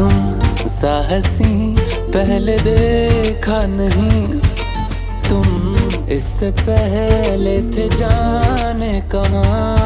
तुम सा हंसी पहले देखा नहीं, तुम इससे पहले थे जाने कहाँ।